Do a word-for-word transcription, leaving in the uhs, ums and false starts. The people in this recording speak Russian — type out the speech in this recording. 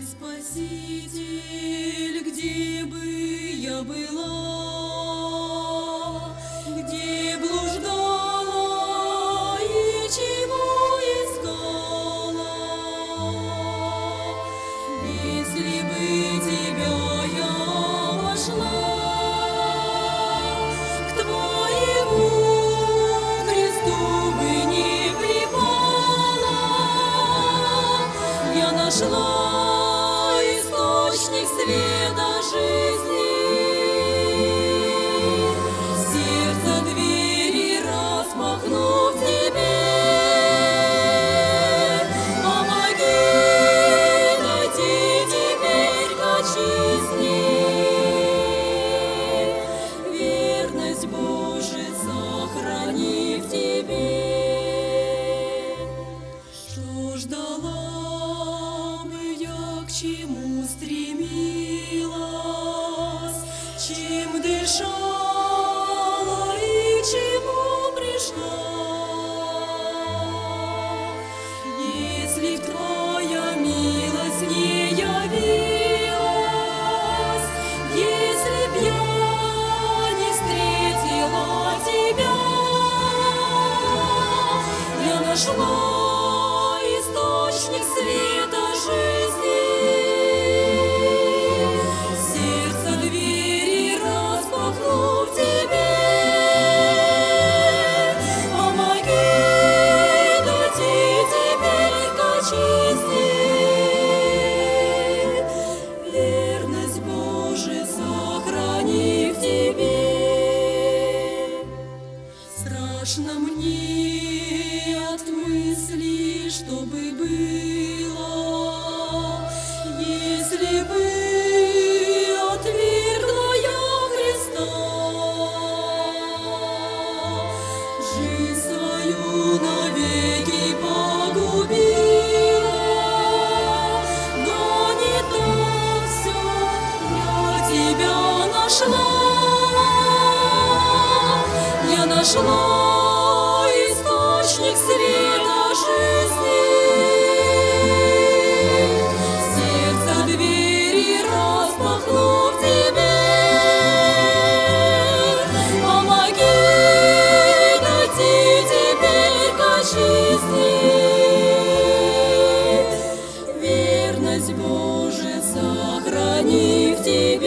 Спаситель, где бы я была, где блуждала и чего искала, если бы тебя я вошла к твоему кресту бы не припала, я нашла источник света жизни, сердце двери распахнув тебе, помоги найти теперь к отчизне, верность Божию сохрани в тебе. Что ждала бы я, к чему стремилась, чем дышала и к чему пришла, если б твоя милость не явилась, если б я не встретила тебя, я нашла источник света жизни, сердце двери распахнув тебе, помоги дойти теперь к отчизне, верность Божию сохрани в тебе. Страшно мне от мысли, что бы было, если бы отвергла я Христа, жизнь свою навеки погубила, но не так все, я тебя нашла, я нашла источник света жизни, сердце двери распахнув тебе, помоги найти теперь к отчизне, верность Божию сохрани в тебе.